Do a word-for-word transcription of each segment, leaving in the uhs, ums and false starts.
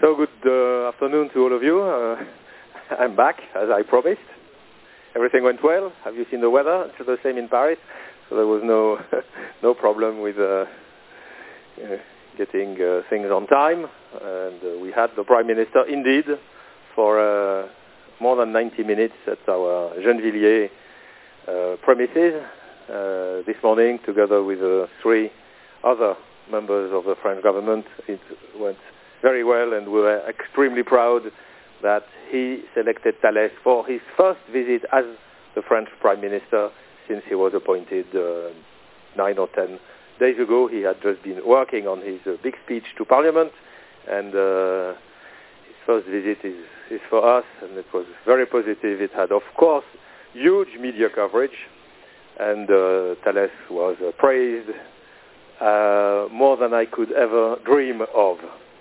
So good uh, afternoon to all of you. Uh, I'm back, as I promised. Everything went well. Have you seen the weather? It's the same in Paris. So there was no no problem with uh, uh, getting uh, things on time. And uh, we had the Prime Minister, indeed, for uh, more than ninety minutes at our Gennevilliers uh, premises uh, this morning, together with uh, three other members of the French government. It went very well, and we were extremely proud that he selected Thales for his first visit as the French Prime Minister since he was appointed uh, nine or ten days ago. He had just been working on his uh, big speech to Parliament, and uh, his first visit is, is for us, and it was very positive. It had, of course, huge media coverage, and uh, Thales was uh, praised uh, more than I could ever dream of,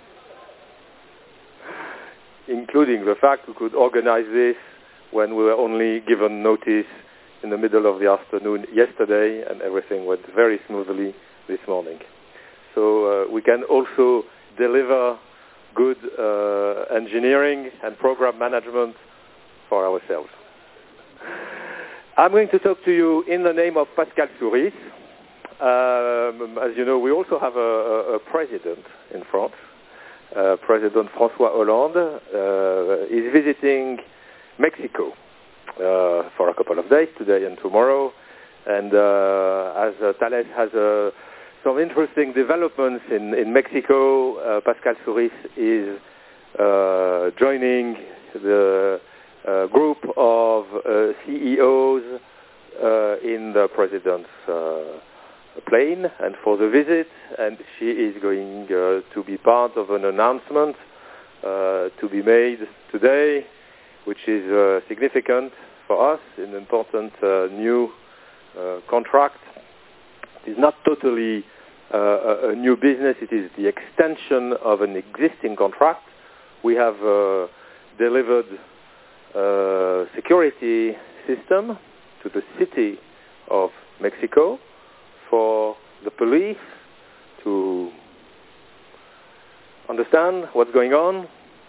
including the fact we could organize this when we were only given notice in the middle of the afternoon yesterday, and everything went very smoothly this morning. So uh, we can also deliver good uh, engineering and program management for ourselves. I'm going to talk to you in the name of Pascal Souris. Um, as you know, we also have a, a, a president in France. Uh, President François Hollande uh, is visiting Mexico uh, for a couple of days, today and tomorrow. And uh, as uh, Thales has uh, some interesting developments in, in Mexico, uh, Pascal Souris is uh, joining the uh, group of uh, C E Os uh, in the President's uh, plane and for the visit, and she is going uh, to be part of an announcement uh, to be made today, which is uh, significant for us, an important uh, new uh, contract. It is not totally uh, a, a new business, it is the extension of an existing contract. We have uh, delivered a security system to the city of Mexico for the police to understand what's going on,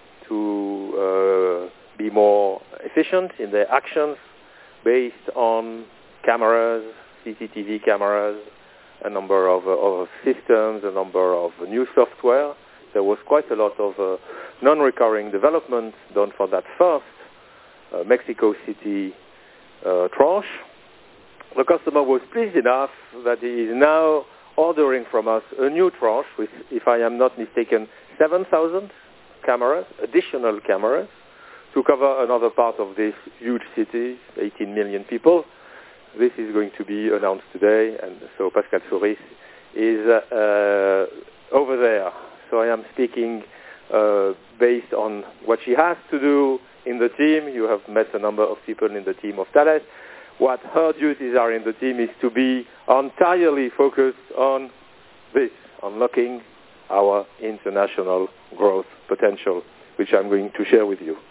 to uh, be more efficient in their actions based on cameras, C C T V cameras, a number of, uh, of systems, a number of new software. There was quite a lot of uh, non-recurring development done for that first uh, Mexico City uh, tranche. The customer was pleased enough that he is now ordering from us a new tranche with, if I am not mistaken, seven thousand cameras, additional cameras, to cover another part of this huge city, eighteen million people. This is going to be announced today, and so Pascal Souris is uh, uh, over there. So I am speaking uh, based on what she has to do in the team. You have met a number of people in the team of Thales. What her duties are in the team is to be entirely focused on this, unlocking our international growth potential, which I'm going to share with you.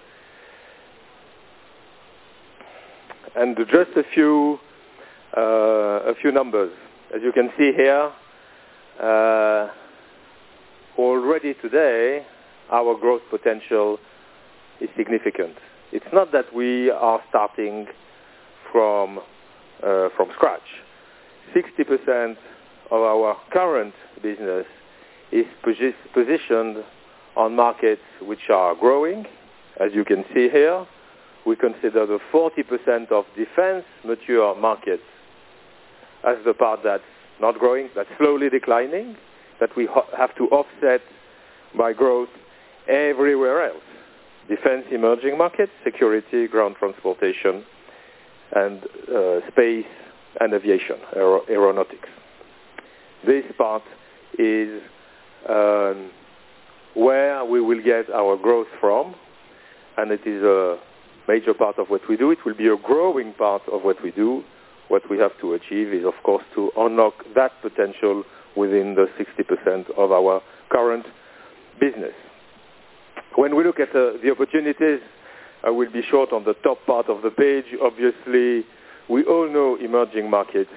And just a few, uh, a few numbers. As you can see here, uh, already today, our growth potential is significant. It's not that we are starting from uh, from scratch. sixty percent of our current business is posi- positioned on markets which are growing. As you can see here, we consider the forty percent of defense mature markets as the part that's not growing, that's slowly declining, that we ho- have to offset by growth everywhere else. Defense emerging markets, security, ground transportation, and uh, space and aviation, aer- aeronautics. This part is um, where we will get our growth from, and it is a major part of what we do. It will be a growing part of what we do. What we have to achieve is, of course, to unlock that potential within the sixty percent of our current business. When we look at uh, the opportunities, I will be short on the top part of the page. Obviously, we all know emerging markets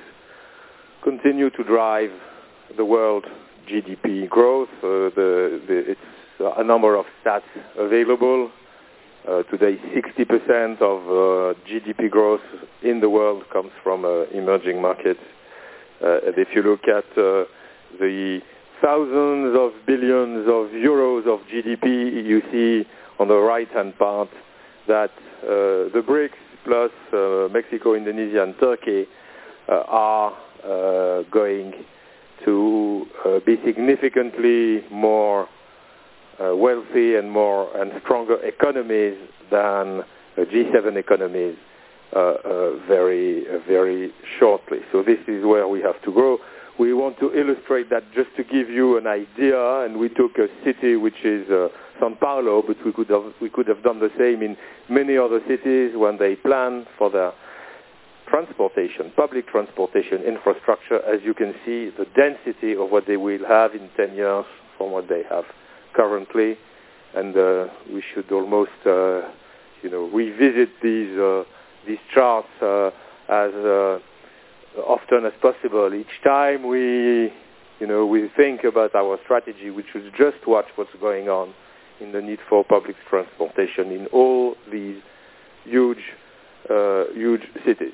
continue to drive the world G D P growth. Uh, the, the, it's a number of stats available. Uh, today, sixty percent of uh, G D P growth in the world comes from uh, emerging markets. Uh, and if you look at uh, the thousands of billions of euros of G D P, you see on the right-hand part that uh, the BRICS plus uh, Mexico, Indonesia, and Turkey uh, are uh, going to uh, be significantly more uh, wealthy and more and stronger economies than uh, G seven economies uh, uh, very, uh, very shortly. So this is where we have to grow. We want to illustrate that just to give you an idea, and we took a city which is uh, São Paulo, but we could have we could have done the same in many other cities when they plan for their transportation, public transportation infrastructure. As you can see, the density of what they will have in ten years from what they have currently, and uh, we should almost, uh, you know, revisit these uh, these charts uh, as uh, often as possible. Each time we, you know, we think about our strategy, we should just watch what's going on in the need for public transportation in all these huge, uh, huge cities.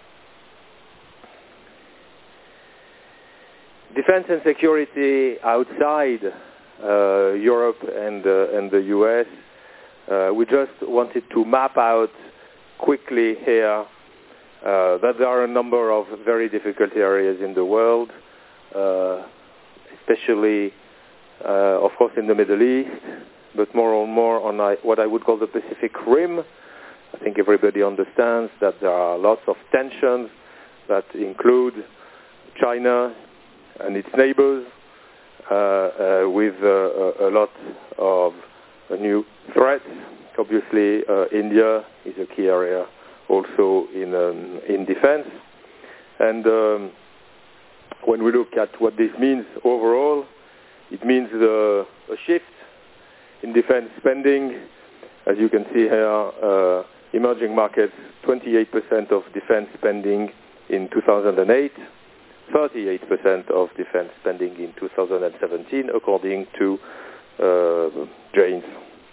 Defense and security outside uh, Europe and uh, and the U S. Uh, we just wanted to map out quickly here uh, that there are a number of very difficult areas in the world, uh, especially, uh, of course, in the Middle East, but more and more on I, what I would call the Pacific Rim. I think everybody understands that there are lots of tensions that include China and its neighbors, uh, uh, with uh, a, a lot of uh, new threats. Obviously, uh, India is a key area also in um, in defense. And um, when we look at what this means overall, it means the, a shift in defense spending. As you can see here, uh, emerging markets, twenty-eight percent of defense spending in two thousand eight, thirty-eight percent of defense spending in two thousand seventeen, according to uh, Janes.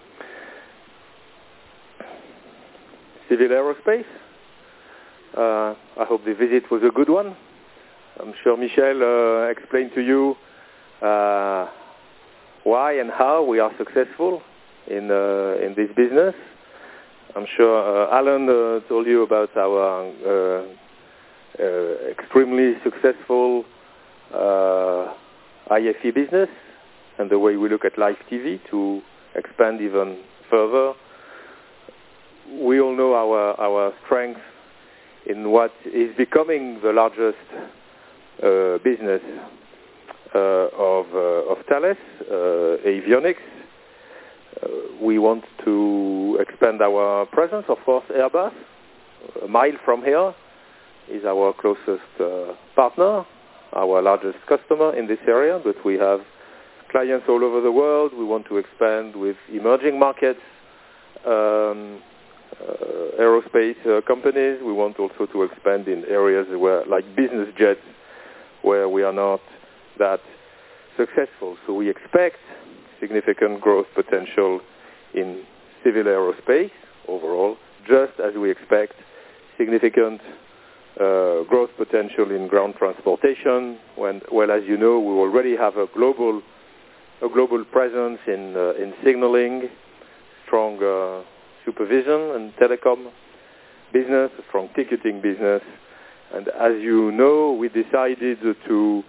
Civil aerospace. Uh, I hope the visit was a good one. I'm sure Michel uh, explained to you uh, why and how we are successful in uh, in this business. I'm sure uh, Alan uh, told you about our uh, uh, extremely successful uh, I F E business and the way we look at live T V to expand even further. We all know our our strength in what is becoming the largest uh, business uh, of uh, of Thales, uh, avionics. Uh, we want to expand our presence. Of course, Airbus, a mile from here, is our closest uh, partner, our largest customer in this area, but we have clients all over the world. We want to expand with emerging markets, um, uh, aerospace uh, companies. We want also to expand in areas where, like business jets, where we are not that successful. So we expect significant growth potential in civil aerospace overall, just as we expect significant uh, growth potential in ground transportation. When, well, as you know, we already have a global, a global presence in uh, in signaling, strong uh, supervision and telecom business, a strong ticketing business, and as you know, we decided to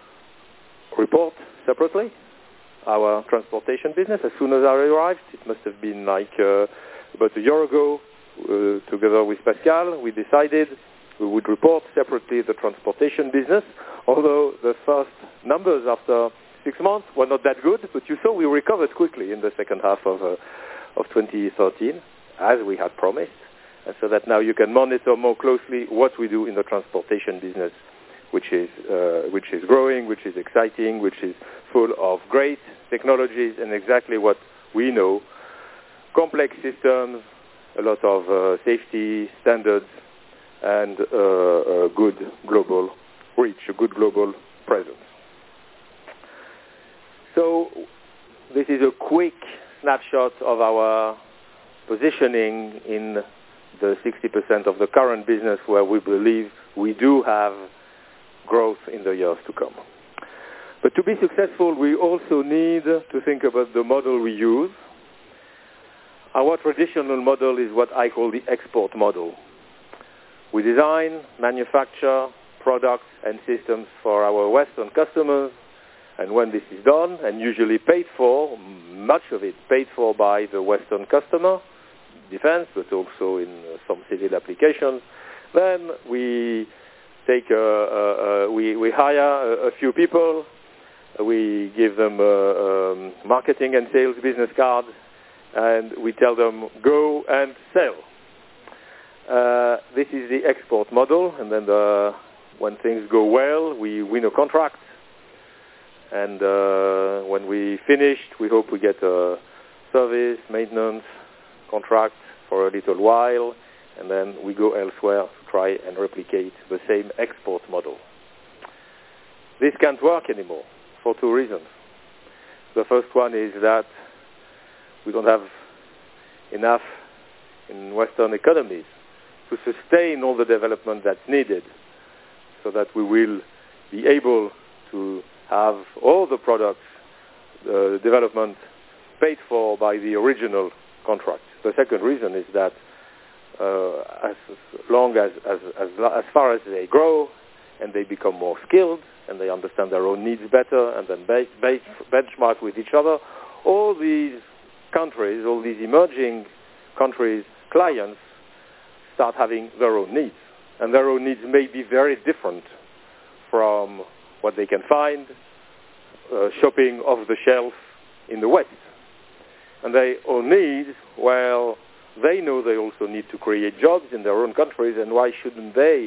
report separately our transportation business as soon as I arrived. It must have been like uh, about a year ago. Uh, together with Pascal, we decided we would report separately the transportation business, although the first numbers after six months were not that good, but you saw we recovered quickly in the second half of, uh, of twenty thirteen, as we had promised, and so that now you can monitor more closely what we do in the transportation business, which is uh, which is growing, which is exciting, which is full of great technologies and exactly what we know: complex systems, a lot of uh, safety standards, and uh, a good global reach, a good global presence. So this is a quick snapshot of our positioning in the sixty percent of the current business where we believe we do have growth in the years to come. But to be successful, we also need to think about the model we use. Our traditional model is what I call the export model. We design, manufacture products and systems for our Western customers, and when this is done, and usually paid for, much of it paid for by the Western customer, defense, but also in uh, some civil applications, then we take, uh, uh, uh, we, we hire a, a few people, we give them uh, um, marketing and sales business cards, and we tell them, go and sell. Uh, this is the export model, and then the, when things go well, we win a contract. And uh, when we finished, we hope we get a service, maintenance, contract for a little while, and then we go elsewhere to try and replicate the same export model. This can't work anymore for two reasons. The first one is that we don't have enough in Western economies to sustain all the development that's needed so that we will be able to have all the products, the development paid for by the original contract. The second reason is that uh, as long as, as, as, as far as they grow and they become more skilled and they understand their own needs better and then base, base, benchmark with each other, all these countries, all these emerging countries' clients start having their own needs. And their own needs may be very different from what they can find uh, shopping off the shelf in the West. And their own needs, well, they know they also need to create jobs in their own countries, and why shouldn't they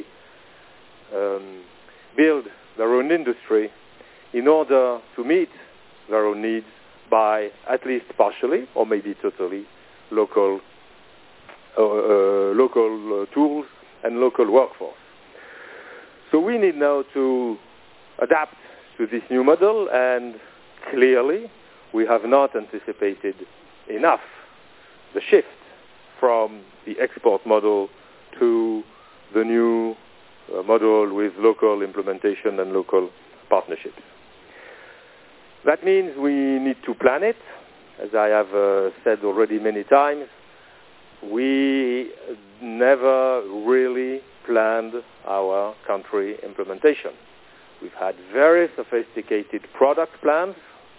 um, build their own industry in order to meet their own needs by at least partially, or maybe totally, local, uh, uh, local uh, tools and local workforce. So we need now to adapt to this new model, and clearly we have not anticipated enough the shift from the export model to the new uh, model with local implementation and local partnerships. That means we need to plan it. As I have uh, said already many times, we never really planned our country implementation. We've had very sophisticated product plans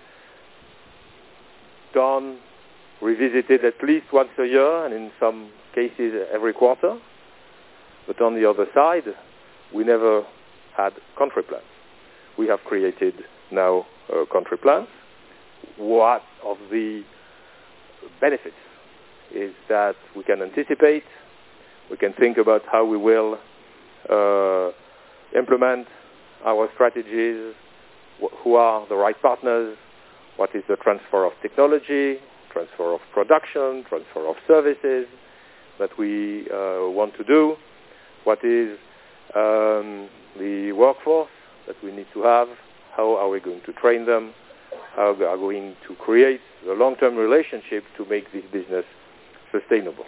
done, revisited at least once a year, and in some cases every quarter. But on the other side, we never had country plans. We have created now uh, country plans. What of the benefits is that we can anticipate, we can think about how we will uh, implement our strategies, wh- who are the right partners, what is the transfer of technology, transfer of production, transfer of services that we uh, want to do, what is um, the workforce that we need to have, how are we going to train them, how we are going to create the long-term relationship to make this business sustainable.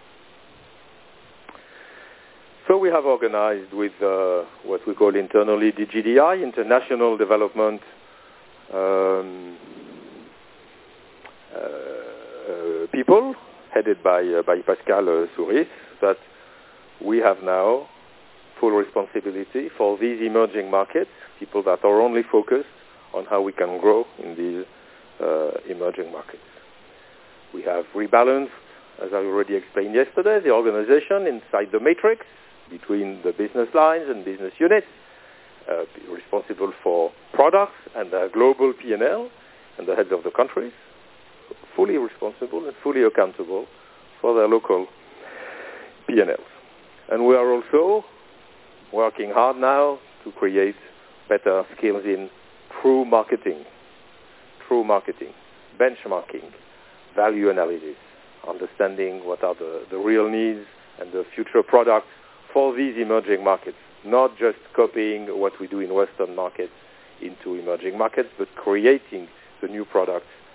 So we have organized with uh, what we call internally D G D I, International Development um, uh, uh, people, headed by, uh, by Pascal uh, Souris, that we have now full responsibility for these emerging markets, people that are only focused on how we can grow in these uh, emerging markets. We have rebalanced, as I already explained yesterday, the organization inside the matrix between the business lines and business units, uh, responsible for products and their global P and L, and the heads of the countries, fully responsible and fully accountable for their local P and Ls. And we are also working hard now to create better skills in true marketing, true marketing, benchmarking, value analysis, understanding what are the, the real needs and the future products for these emerging markets, not just copying what we do in Western markets into emerging markets, but creating the new products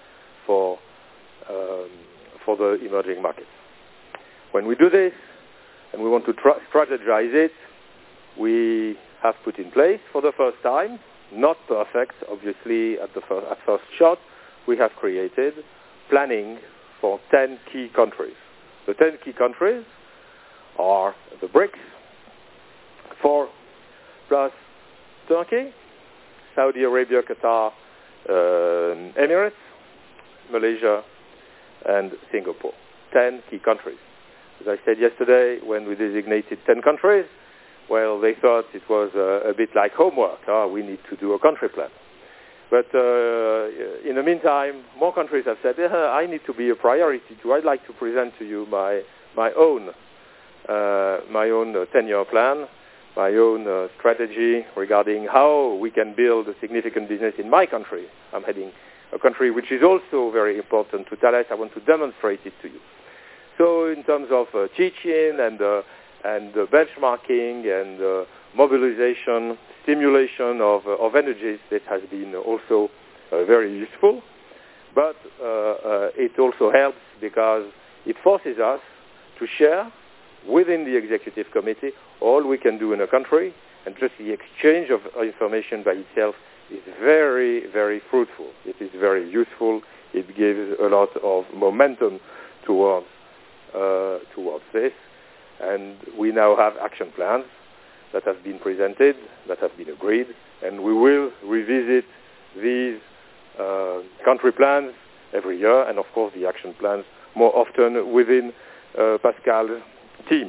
for, um, for the emerging markets. When we do this, and we want to tra- strategize it, we have put in place for the first time, not perfect, obviously, at the fir- at first shot, we have created planning for ten key countries. The ten key countries are the BRICS, four plus Turkey, Saudi Arabia, Qatar, uh, Emirates, Malaysia, and Singapore. Ten key countries. As I said yesterday, when we designated ten countries, well, they thought it was uh, a bit like homework. Oh, we need to do a country plan. But uh, in the meantime, more countries have said, eh, I need to be a priority too. I'd like to present to you my my own uh, my own uh, ten-year plan, my own uh, strategy regarding how we can build a significant business in my country. I'm heading a country which is also very important to Thales. I want to demonstrate it to you. So in terms of uh, teaching and uh, and uh, benchmarking and uh, mobilization, stimulation of, uh, of energies, that has been also uh, very useful. But uh, uh, it also helps because it forces us to share within the executive committee all we can do in a country, and just the exchange of information by itself is very, very fruitful. It is very useful. It gives a lot of momentum towards uh, towards this. And we now have action plans that have been presented, that have been agreed, and we will revisit these uh, country plans every year, and of course the action plans more often within uh, Pascal's team.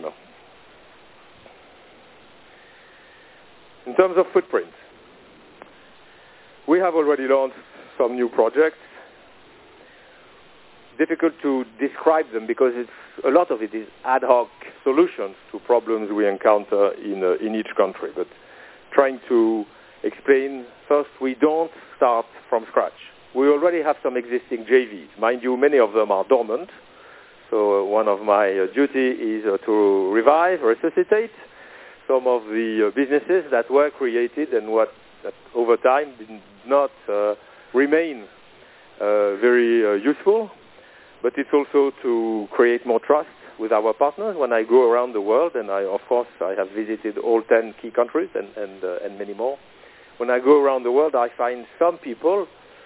In terms of footprint, we have already launched some new projects. Difficult to describe them because it's, a lot of it is ad hoc solutions to problems we encounter in, uh, in each country. But trying to explain, first, we don't start from scratch. We already have some existing J Vs. Mind you, many of them are dormant. So uh, one of my uh, duty is uh, to revive, resuscitate some of the uh, businesses that were created and what that over time did not uh, remain uh, very uh, useful. But it's also to create more trust with our partners. When I go around the world, and I, of course, I have visited all ten key countries and, and, uh, and many more. When I go around the world, I find some people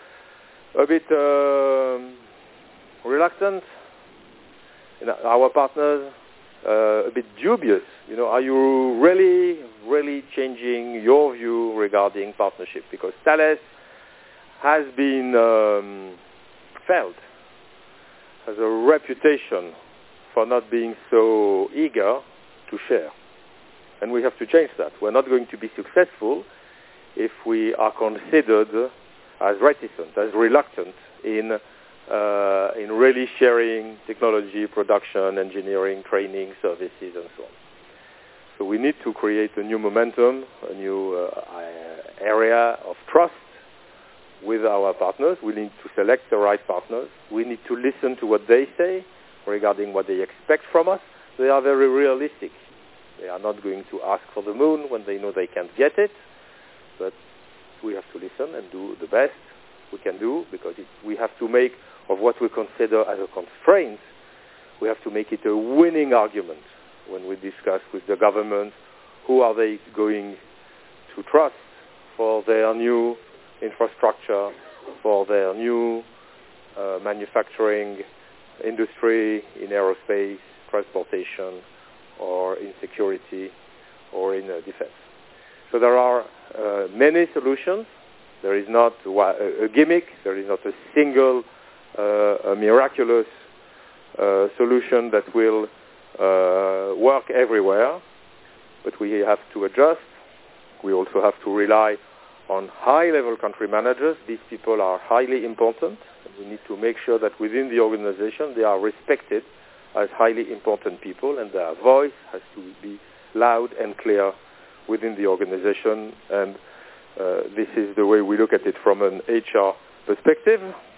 a bit uh, reluctant, you know, our partners uh, a bit dubious. You know, are you really, really changing your view regarding partnership? Because Thales has been um, felt has a reputation for not being so eager to share. And we have to change that. We're not going to be successful if we are considered as reticent, as reluctant in uh, in really sharing technology, production, engineering, training, services, and so on. So we need to create a new momentum, a new uh, area of trust with our partners. We need to select the right partners. We need to listen to what they say regarding what they expect from us. They are very realistic. They are not going to ask for the moon when they know they can't get it, but we have to listen and do the best we can do, because it, we have to make of what we consider as a constraint, we have to make it a winning argument when we discuss with the government who are they going to trust for their new infrastructure, for their new uh, manufacturing industry in aerospace, transportation, or in security, or in uh, defense. So there are uh, many solutions. There is not a, a gimmick. There is not a single, uh, a miraculous uh, solution that will uh, work everywhere. But we have to adjust. We also have to rely on high-level country managers. These people are highly important, and we need to make sure that within the organization they are respected as highly important people, and their voice has to be loud and clear within the organization. And uh, this is the way we look at it from an H R perspective.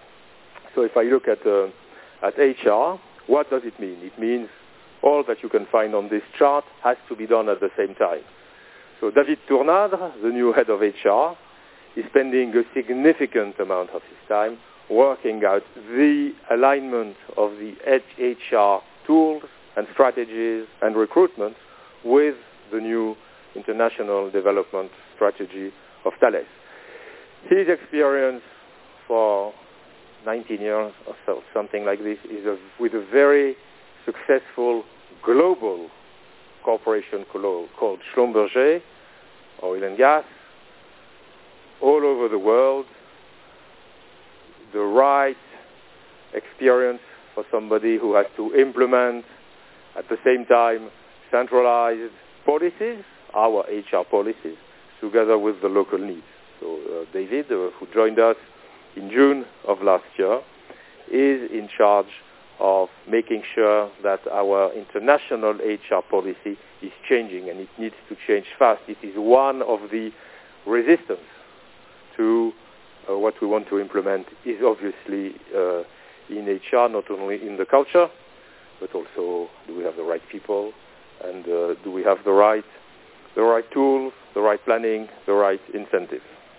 So if I look at uh, at H R, what does it mean? It means all that you can find on this chart has to be done at the same time. So David Tournadre, the new head of H R, is spending a significant amount of his time working out the alignment of the H R tools and strategies and recruitment with the new international development strategy of Thales. His experience for nineteen years or so, something like this, is a, with a very successful global corporation called Schlumberger, oil and gas, all over the world. The right experience for somebody who has to implement at the same time centralized policies, our H R policies, together with the local needs. So uh, David, uh, who joined us in June of last year, is in charge of making sure that our international H R policy is changing, and it needs to change fast. It is one of the resistance to uh, what we want to implement is obviously uh, in H R, not only in the culture, but also do we have the right people, and uh, do we have the right, the right tools, the right planning, the right incentives.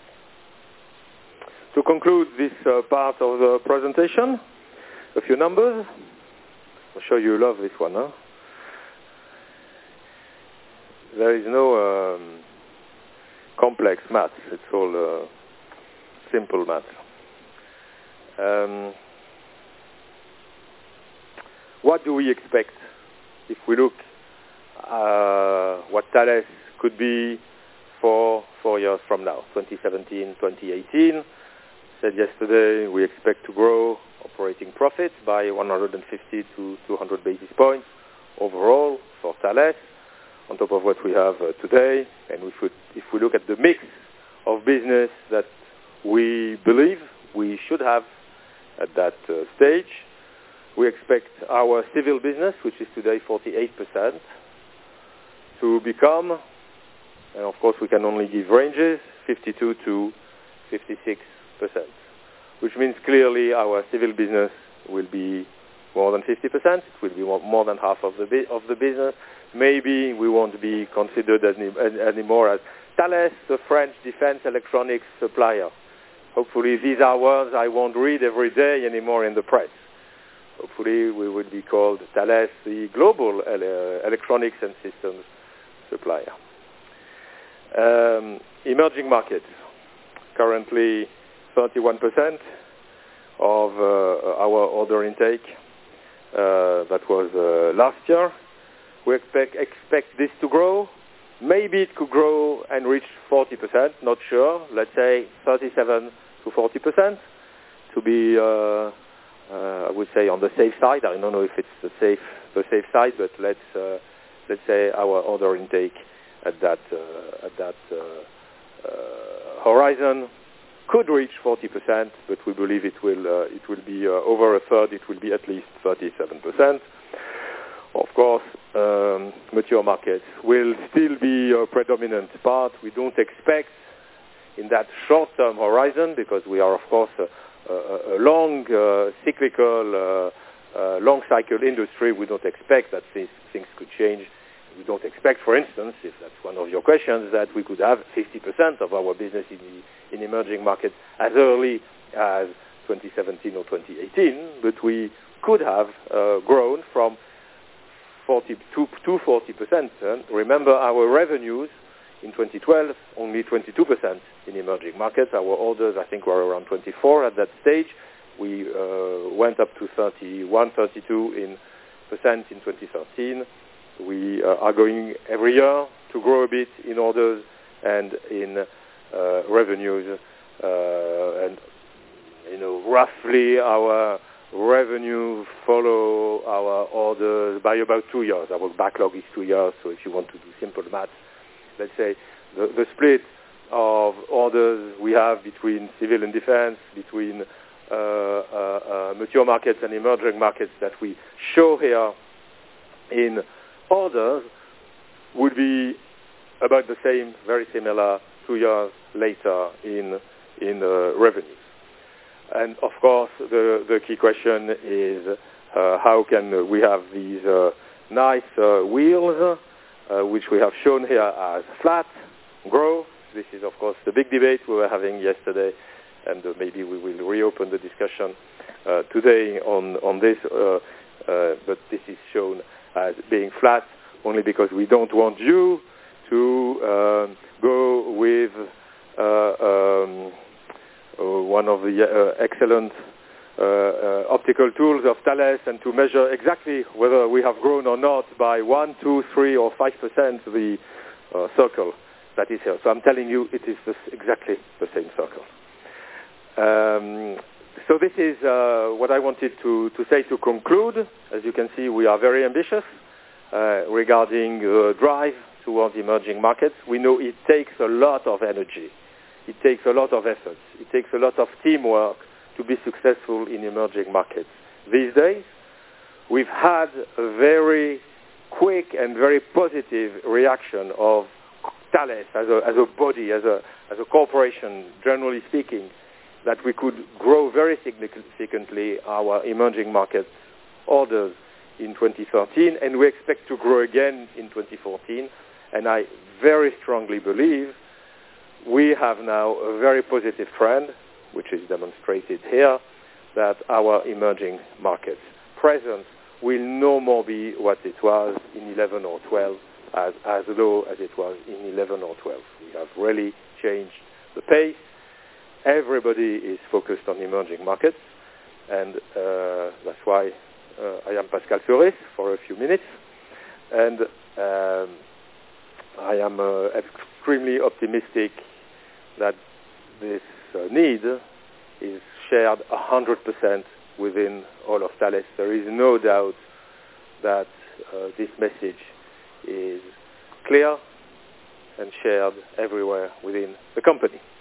To conclude this uh, part of the presentation, a few numbers. I'm sure you love this one, huh? There is no um, complex maths. It's all uh, simple maths. Um, what do we expect if we look uh, what Thales could be for four years from now, twenty seventeen, twenty eighteen? Said yesterday we expect to grow operating profits by one hundred fifty to two hundred basis points overall for Thales, on top of what we have uh, today. And if we, if we look at the mix of business that we believe we should have at that uh, stage, we expect our civil business, which is today forty-eight percent, to become, and of course we can only give ranges, fifty-two to fifty-six percent, which means clearly our civil business will be more than fifty percent. It will be more, more than half of the bi- of the business. Maybe we won't be considered any, any, anymore as Thales, the French defense electronics supplier. Hopefully these are words I won't read every day anymore in the press. Hopefully we will be called Thales, the global ele- electronics and systems supplier. Um, emerging markets. Currently thirty-one percent of uh, our order intake. Uh, that was uh, last year. We expect, expect this to grow. Maybe it could grow and reach forty percent, not sure. Let's say thirty-seven to forty percent to be, uh, uh, I would say, on the safe side. I don't know if it's the safe, the safe side, but let's uh, let's say our order intake at that uh, at that uh, uh, horizon could reach forty percent, but we believe it will uh, it will be uh, over a third. It will be at least thirty-seven percent. Of course, um, mature markets will still be a predominant part. We don't expect in that short-term horizon, because we are, of course, a, a, a long uh, cyclical, uh, uh, long-cycle industry. We don't expect that these things could change. We don't expect, for instance, if that's one of your questions, that we could have fifty percent of our business in, the, in emerging markets as early as twenty seventeen or twenty eighteen, but we could have uh, grown from forty to forty percent. And remember, our revenues in twenty twelve, only twenty-two percent in emerging markets. Our orders, I think, were around twenty-four at that stage. We uh, went up to thirty-one, thirty-two in percent in twenty thirteen. We uh, are going every year to grow a bit in orders and in uh, revenues. Uh, and, you know, roughly our revenue follow our orders by about two years. Our backlog is two years, so if you want to do simple math, let's say the, the split of orders we have between civil and defense, between uh, uh, uh, mature markets and emerging markets that we show here in orders would be about the same, very similar, two years later in in uh, revenues. And of course, the, the key question is uh, how can we have these uh, nice uh, wheels, uh, which we have shown here as flat, grow. This is, of course, the big debate we were having yesterday and uh, maybe we will reopen the discussion uh, today on, on this, uh, uh, but this is shown as being flat only because we don't want you to uh, go with uh, um, uh, one of the uh, excellent uh, uh, optical tools of Thales and to measure exactly whether we have grown or not by one, two, three, or five percent the uh, circle that is here. So I'm telling you, it is this, exactly the same circle. Um, so this is uh, what I wanted to, to say to conclude. As you can see, we are very ambitious uh, regarding uh, drive towards emerging markets. We know it takes a lot of energy. It takes a lot of effort. It takes a lot of teamwork to be successful in emerging markets. These days, we've had a very quick and very positive reaction of Thales as a, as a body, as a, as a corporation, generally speaking, that we could grow very significantly our emerging market orders in twenty thirteen, and we expect to grow again in twenty fourteen. And I very strongly believe we have now a very positive trend, which is demonstrated here, that our emerging markets presence will no more be what it was in eleven or twelve, as, as low as it was in eleven or twelve. We have really changed the pace. Everybody is focused on emerging markets, and uh, that's why uh, I am Pascal Fioris for a few minutes, and um, I am uh, extremely optimistic that this uh, need is shared one hundred percent within all of Thales. There is no doubt that uh, this message is clear and shared everywhere within the company.